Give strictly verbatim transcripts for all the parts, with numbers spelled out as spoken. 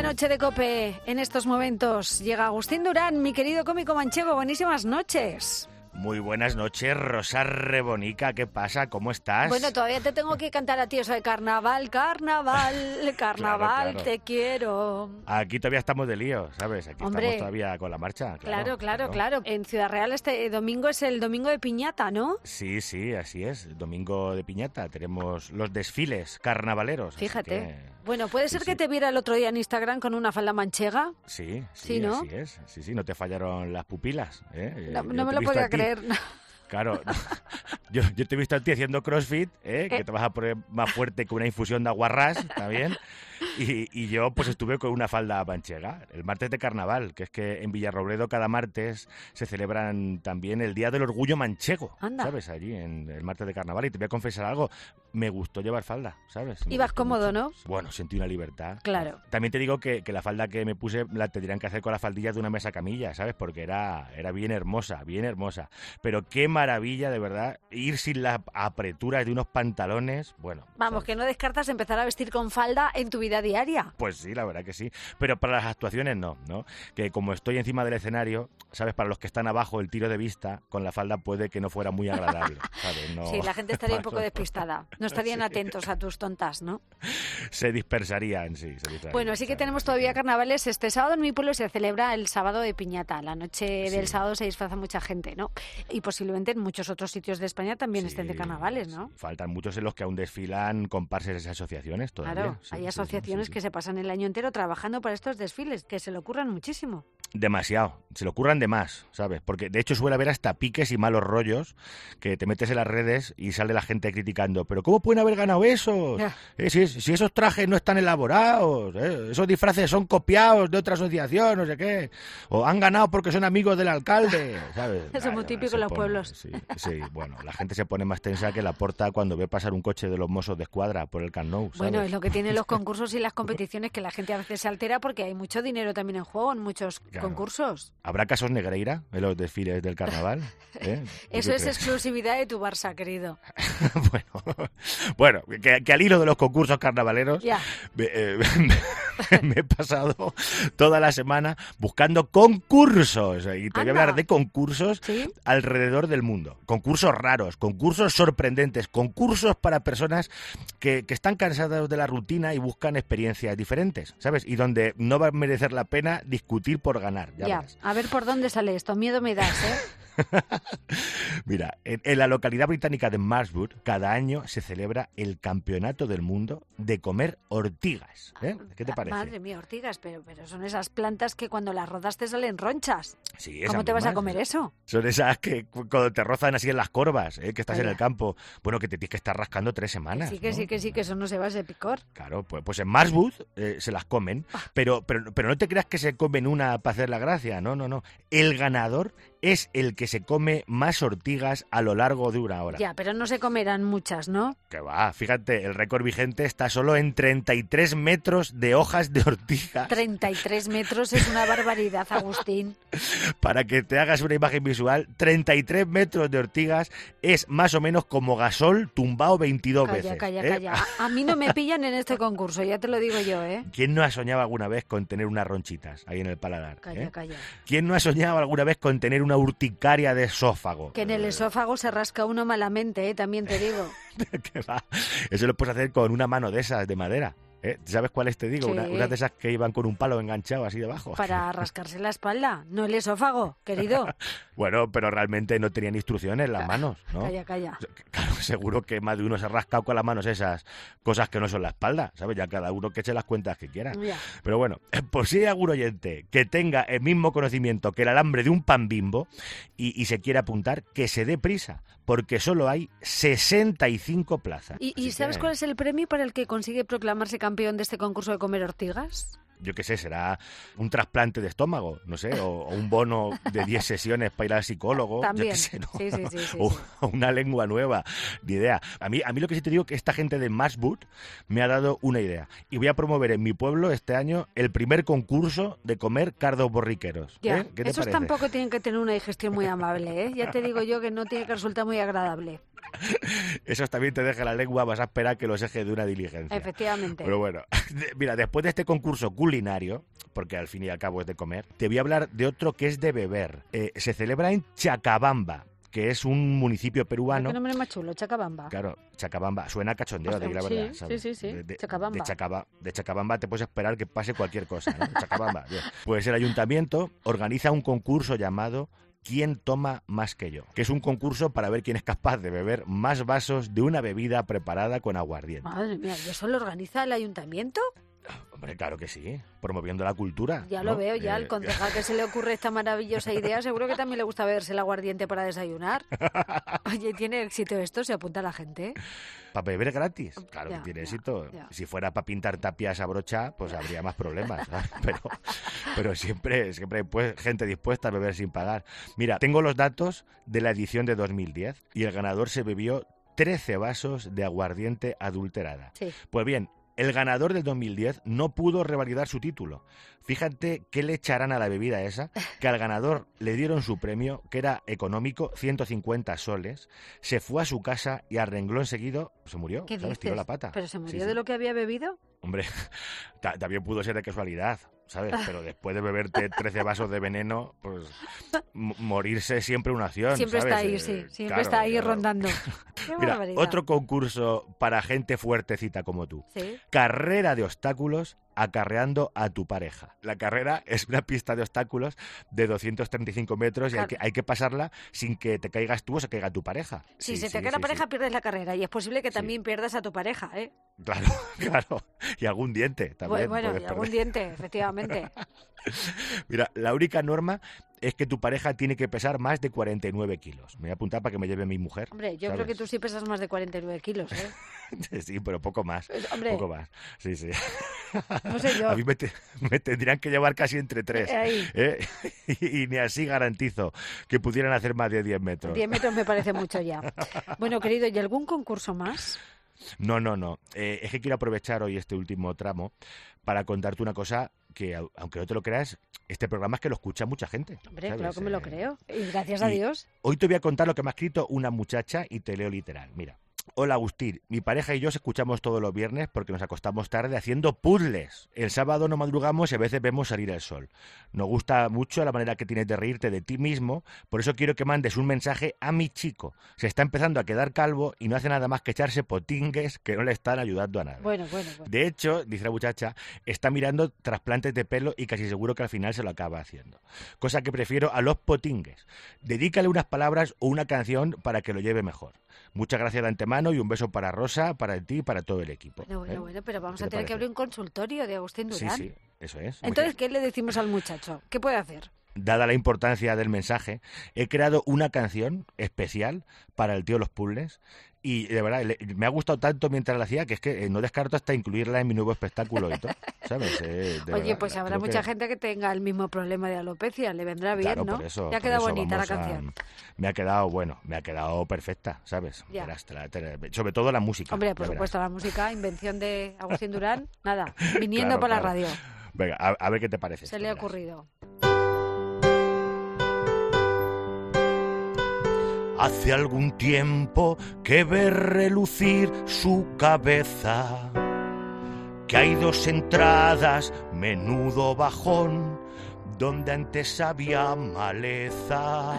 la noche de COPE, en estos momentos llega Agustín Durán, mi querido cómico manchego. Buenísimas noches. Muy buenas noches, Rosa Rebonica, ¿qué pasa? ¿Cómo estás? Bueno, todavía te tengo que cantar a ti eso de carnaval, carnaval, carnaval, claro, claro. Te quiero. Aquí todavía estamos de lío, ¿sabes? Aquí Hombre, estamos todavía con la marcha. Claro, claro, claro, claro. En Ciudad Real este domingo es el domingo de piñata, ¿no? Sí, sí, así es. Domingo de piñata. Tenemos los desfiles carnavaleros. Fíjate. Que... Bueno, ¿puede ser sí, que sí. te viera el otro día en Instagram con una falda manchega? Sí, sí, sí, ¿no? así es. Sí, sí, no te fallaron las pupilas. ¿eh? No, no me lo podía creer. Claro, yo, yo te he visto a ti haciendo CrossFit, ¿eh? que te vas a poner más fuerte que una infusión de aguarrás, ¿está bien? Y, y yo pues estuve con una falda manchega, el martes de carnaval, que es que en Villarrobledo cada martes se celebran también el Día del Orgullo Manchego, Anda. ¿sabes? Allí, en el martes de carnaval. Y te voy a confesar algo, me gustó llevar falda, ¿sabes? Me Ibas gustó cómodo, mucho. ¿no? Bueno, sentí una libertad. Claro. También te digo que, que la falda que me puse la tendrían que hacer con las faldillas de una mesa camilla, ¿sabes? Porque era, era bien hermosa, bien hermosa. Pero qué maravilla, de verdad, ir sin las apreturas de unos pantalones, bueno. Vamos, ¿sabes? que no descartas empezar a vestir con falda en tu vida diaria. Pues sí, la verdad que sí. Pero para las actuaciones no, ¿no? Que como estoy encima del escenario, ¿sabes? Para los que están abajo, el tiro de vista con la falda puede que no fuera muy agradable, ¿sabes? No... Sí, la gente estaría un poco despistada. No estarían Sí. atentos a tus tontas, ¿no? Se dispersarían, sí. Se dispersarían, Bueno, sí que ¿sabes? tenemos todavía carnavales. Este sábado en mi pueblo se celebra el sábado de piñata. La noche del Sí. sábado se disfraza mucha gente, ¿no? Y posiblemente en muchos otros sitios de España también Sí, estén de carnavales, ¿no? sí. Faltan muchos en los que aún desfilan comparsas y asociaciones todavía. Claro, Sí, hay sí, asociaciones sí, sí, que sí. se pasan el año entero trabajando para estos desfiles, que se le ocurran muchísimo. Demasiado, se le ocurran de más, ¿sabes? Porque de hecho suele haber hasta piques y malos rollos que te metes en las redes y sale la gente criticando. ¿Pero cómo pueden haber ganado esos? Ya. Eh, si, es- si esos trajes no están elaborados, ¿eh? Esos disfraces son copiados de otra asociación, no sé qué. O han ganado porque son amigos del alcalde, ¿sabes? Eso es muy Ah, típico se en los pone- pueblos. Sí, sí, bueno, la gente se pone más tensa que la porta cuando ve pasar un coche de los Mossos de Escuadra por el Camp Nou, ¿sabes? Bueno, es lo que tienen los concursos y las competiciones, que la gente a veces se altera porque hay mucho dinero también en juego en muchos Claro. concursos. ¿Habrá casos Negreira en los desfiles del carnaval? ¿Eh? ¿Tú Eso qué es crees? exclusividad de tu Barça, querido. bueno, bueno que, que al hilo de los concursos carnavaleros Ya. me, eh, me- me he pasado toda la semana buscando concursos y te voy a Anda. hablar de concursos ¿Sí? alrededor del mundo. Concursos raros, concursos sorprendentes, concursos para personas que, que están cansadas de la rutina y buscan experiencias diferentes, ¿sabes? Y donde no va a merecer la pena discutir por ganar. Ya Ya. verás. A ver por dónde sale esto. Miedo me das, ¿eh? Mira, en, en la localidad británica de Marlborough, cada año se celebra el Campeonato del Mundo de comer ortigas. ¿eh? ¿Qué te parece? Madre mía, ortigas, pero, pero son esas plantas que cuando las rodas te salen ronchas. Sí, esas ¿Cómo te vas a mismas. comer eso? Son esas que cu- cuando te rozan así en las corvas, ¿eh? que estás en Vaya. el campo, bueno, que te tienes que estar rascando tres Que semanas. sí, que ¿no? sí, que sí, que eso no se va ese picor. Claro, pues, pues en Marlborough eh, se las comen, Ah. pero, pero, pero no te creas que se comen una para hacer la gracia, no, no, no. El ganador es el que se come más ortigas a lo largo de una hora. Ya, pero no se comerán muchas, ¿no? Que va, fíjate, el récord vigente está solo en treinta y tres metros de hojas de ortiga. treinta y tres metros es una barbaridad, Agustín. Para que te hagas una imagen visual, treinta y tres metros de ortigas es más o menos como Gasol tumbado veintidós Calla, veces. calla, ¿eh? calla. A, a mí no me pillan en este concurso, ya te lo digo yo, ¿eh? ¿Quién no ha soñado alguna vez con tener unas ronchitas ahí en el paladar? Calla, eh? calla. ¿Quién no ha soñado alguna vez con tener una urticaria de esófago? Que en el esófago se rasca uno malamente, ¿eh? También te digo. ¿Qué va? Eso lo puedes hacer con una mano de esas de madera. ¿eh? ¿Sabes cuáles te digo? Sí. Una, unas de esas que iban con un palo enganchado así debajo. Para rascarse la espalda, no el esófago, querido. Bueno, pero realmente no tenían instrucciones en las manos, ¿no? Calla, calla. Claro, seguro que más de uno se ha rascado con las manos esas cosas que no son la espalda, ¿sabes? Ya cada uno que eche las cuentas que quiera. Ya. Pero bueno, por si hay algún oyente que tenga el mismo conocimiento que el alambre de un pan Bimbo y, y se quiere apuntar, que se dé prisa, porque solo hay sesenta y cinco plazas. ¿Y, y Así sabes que, cuál es el premio para el que consigue proclamarse campeón de este concurso de comer ortigas? Yo qué sé, será un trasplante de estómago, no sé, o, o un bono de diez sesiones para ir al psicólogo. También. Yo qué sé, ¿no? Sí, sí, sí, sí, o, sí. o una lengua nueva, ni idea. A mí, a mí lo que sí te digo es que esta gente de Marlborough me ha dado una idea. Y voy a promover en mi pueblo este año el primer concurso de comer cardos borriqueros. Ya, ¿eh? ¿Qué te esos parece? tampoco tienen que tener una digestión muy amable, ¿eh? Ya te digo yo que no tiene que resultar muy agradable. Esos también te deja la lengua, vas a esperar que los ejes de una diligencia. Efectivamente. Pero bueno, mira, después de este concurso culinario, porque al fin y al cabo es de comer, te voy a hablar de otro que es de beber. Eh, se celebra en Chacabamba, que es un municipio peruano. ¿Qué nombre más chulo? Chacabamba. Claro, Chacabamba. Suena cachondeo, Pues, de la sí, verdad, ¿sabes? Sí, sí, sí. De, de, Chacabamba. De, Chacaba, de Chacabamba te puedes esperar que pase cualquier cosa, ¿no? Chacabamba. Bien. Pues el ayuntamiento organiza un concurso llamado ¿Quién toma más que yo? Que es un concurso para ver quién es capaz de beber más vasos de una bebida preparada con aguardiente. Madre mía, ¿y eso lo organiza el ayuntamiento? Hombre, claro que sí, promoviendo la cultura. Ya ¿no? lo veo, ya Eh, al concejal que se le ocurre esta maravillosa idea, seguro que también le gusta beberse el aguardiente para desayunar. Oye, ¿tiene éxito esto? ¿Se apunta la gente? ¿Para beber gratis? Claro Ya, que tiene ya, éxito. ya. Si fuera para pintar tapias a brocha, pues habría más problemas, ¿sabes? Pero, pero siempre, siempre hay pues, gente dispuesta a beber sin pagar. Mira, tengo los datos de la edición de dos mil diez y el ganador se bebió trece vasos de aguardiente adulterada. Sí. Pues bien, el ganador del dos mil diez no pudo revalidar su título. Fíjate qué le echarán a la bebida esa, que al ganador le dieron su premio, que era económico, ciento cincuenta soles, se fue a su casa y al renglón seguido se murió, ¿Qué ¿sabes? dices? Tiró la pata. ¿Pero se murió Sí, de sí. lo que había bebido? Hombre, ta- también pudo ser de casualidad, ¿sabes? Pero después de beberte trece vasos de veneno, pues m- morirse siempre una opción, Siempre ¿sabes? está ahí, Eh, sí, siempre claro, está ahí claro. rondando. Qué Mira, barbaridad. otro concurso para gente fuertecita como tú. Sí. Carrera de obstáculos acarreando a tu pareja. La carrera es una pista de obstáculos de doscientos treinta y cinco metros y hay Claro. que, hay que pasarla sin que te caigas tú o se caiga tu pareja. Si Sí, se te sí, cae la sí, pareja, sí. pierdes la carrera. Y es posible que Sí. también pierdas a tu pareja, ¿eh? Claro, claro. Y algún diente también. bueno, puedes y algún perder. diente, efectivamente. Mira, la única norma es que tu pareja tiene que pesar más de cuarenta y nueve kilos. Me voy a apuntar para que me lleve mi mujer. Hombre, yo ¿sabes? creo que tú sí pesas más de cuarenta y nueve kilos, ¿eh? Sí, pero poco más. Pues, hombre, Poco más. Sí, sí. no sé yo. A mí me, te- me tendrían que llevar casi entre tres. Eh, ahí. ¿eh? Y, y ni así garantizo que pudieran hacer más de diez metros. diez metros me parece mucho ya. Bueno, querido, ¿y algún concurso más? No, no, no. Eh, es que quiero aprovechar hoy este último tramo para contarte una cosa que, au- aunque no te lo creas, este programa es que lo escucha mucha gente. Hombre, ¿sabes? claro que me lo Eh, creo. Y gracias a y- Dios. Hoy te voy a contar lo que me ha escrito una muchacha y te leo literal. Mira. Hola Agustín, mi pareja y yo os escuchamos todos los viernes porque nos acostamos tarde haciendo puzzles. El sábado no madrugamos y a veces vemos salir el sol. Nos gusta mucho la manera que tienes de reírte de ti mismo, por eso quiero que mandes un mensaje a mi chico. Se está empezando a quedar calvo y no hace nada más que echarse potingues que no le están ayudando a nada. Bueno, bueno, bueno. De hecho, dice la muchacha, está mirando trasplantes de pelo y casi seguro que al final se lo acaba haciendo. Cosa que prefiero a los potingues. Dedícale unas palabras o una canción para que lo lleve mejor. Muchas gracias de antemano y un beso para Rosa, para ti y para todo el equipo. Bueno, bueno, ¿eh? bueno, pero vamos ¿Qué a te tener que parece? abrir un consultorio de Agustín Sí, Durán. sí, eso es. Entonces, Muy ¿qué le decimos al muchacho? ¿Qué puede hacer? bien. Dada la importancia del mensaje, he creado una canción especial para el tío Los Puzzles y de verdad le- me ha gustado tanto mientras la hacía que es que eh, no descarto hasta incluirla en mi nuevo espectáculo y todo, ¿sabes? Eh, de Oye, verdad, pues la- habrá creo mucha que- gente que tenga el mismo problema de alopecia. Le vendrá bien, Claro, ¿no? por eso, ya por queda eso bonita la vamos a- canción. Me ha quedado, bueno, me ha quedado perfecta, ¿sabes? Ya. Verás, te la- te la- sobre todo la música. Hombre, ya por verás. supuesto, la música, invención de Agustín Durán, nada, viniendo Claro, por la claro. radio. Venga, a, a ver qué te parece. Se esto, le ha verás. ocurrido. Hace algún tiempo que ve relucir su cabeza, que hay dos entradas, menudo bajón, donde antes había maleza.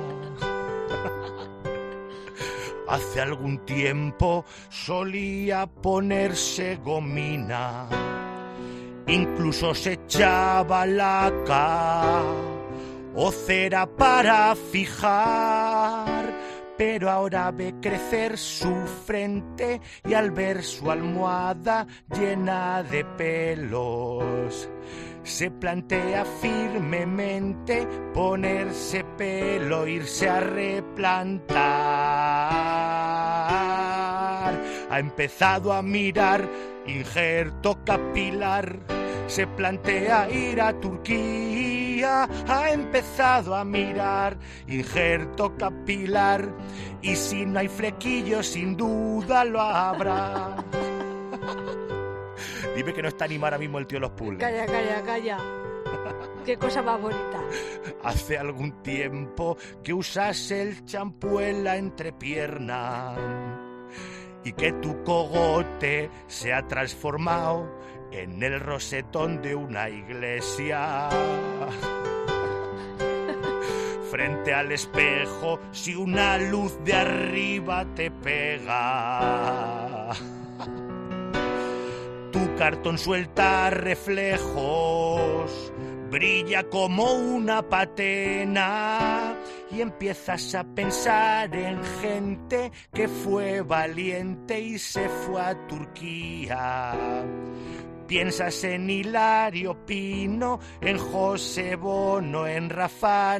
Hace algún tiempo solía ponerse gomina, incluso se echaba laca o cera para fijar, pero ahora ve crecer su frente y al ver su almohada llena de pelos, se plantea firmemente ponerse pelo, irse a replantar. Ha empezado a mirar injerto capilar, se plantea ir a Turquía. Ha empezado a mirar injerto capilar y si no hay flequillo sin duda lo habrá. Dime que no está animado ahora mismo el tío Los Puzzles. Calla, calla, calla. Qué cosa más bonita. Hace algún tiempo que usas el champú en la entrepierna y que tu cogote se ha transformado en el rosetón de una iglesia. Frente al espejo, si una luz de arriba te pega, tu cartón suelta reflejos, brilla como una patena y empiezas a pensar en gente que fue valiente y se fue a Turquía. Piensas en Hilario Pino, en José Bono, en Rafa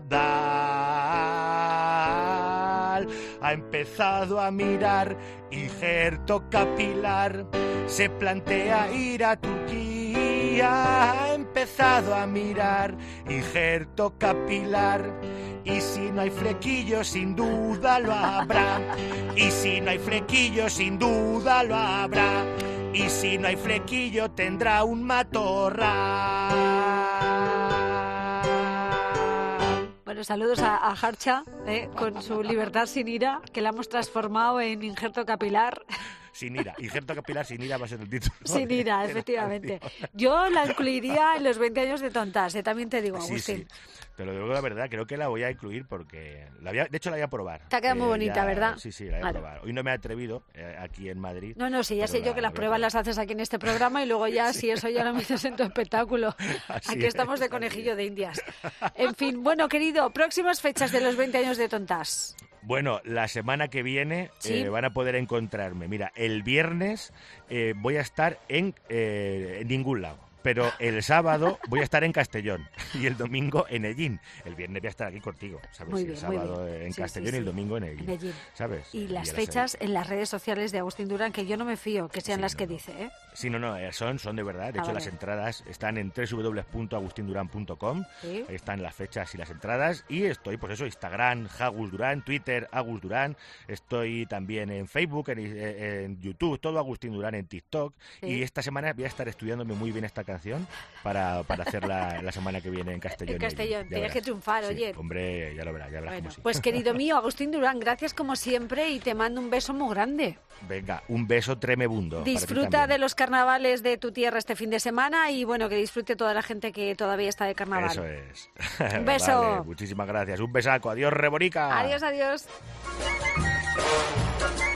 Nadal. Ha empezado a mirar injerto capilar, se plantea ir a Turquía. Ha empezado a mirar injerto capilar, y si no hay flequillo sin duda lo habrá. Y si no hay flequillo sin duda lo habrá. Y si no hay flequillo tendrá un matorral. Bueno, saludos a, a Harcha, eh, con su Libertad sin ira, que la hemos transformado en injerto capilar. Sin ira, injerto capilar sin ira va a ser el título. Sin ira, efectivamente. Yo la incluiría en los veinte años de tontas, eh, también te digo, Agustín. Sí, sí. Te lo digo la verdad, creo que la voy a incluir porque, la voy a, de hecho la voy a probar. Te ha quedado eh, muy bonita, ya, ¿verdad? Sí, sí, la voy a Vale. probar. Hoy no me he atrevido eh, aquí en Madrid. No, no, sí, ya sé la, yo que las pruebas las haces aquí en este programa y luego ya, sí. si eso ya lo metes en tu espectáculo. Así aquí es, estamos de así conejillo es. de indias. En fin, bueno, querido, próximas fechas de los veinte años de tontas. Bueno, la semana que viene ¿Sí? eh, van a poder encontrarme. Mira, el viernes eh, voy a estar en, eh, en ningún lado. Pero el sábado voy a estar en Castellón y el domingo en Ellín. El viernes voy a estar aquí contigo, ¿sabes? Muy Sí, bien, el sábado muy bien. en Sí, Castellón sí, y el sí. domingo en Ellín, En Ellín. ¿sabes? Y las ya fechas sabes. en las redes sociales de Agustín Durán, que yo no me fío que sean Sí, las no, que no. dice, ¿eh? Sí, no, no, eh, son, son de verdad. De Ah, hecho, vale. las entradas están en doble u doble u doble u punto agustín durán punto com. Sí. Ahí están las fechas y las entradas. Y estoy, pues eso, Instagram, Agus Durán, Twitter, Agus Durán. Estoy también en Facebook, en, en YouTube, todo Agustín Durán, en TikTok. Sí. Y esta semana voy a estar estudiándome muy bien esta canción para, para hacerla la semana que viene en Castellón. En y allí. Castellón, Ya tienes verás. que triunfar, Sí, oye. Hombre, ya lo verás, ya verás Bueno, cómo sí. pues querido mío, Agustín Durán, gracias como siempre y te mando un beso muy grande. Venga, un beso tremebundo. para ti Disfruta también. de los carnavales de tu tierra este fin de semana y bueno, que disfrute toda la gente que todavía está de carnaval. Eso es. Un beso. Vale, muchísimas gracias. Un besaco. Adiós, Rebonica. Adiós, adiós.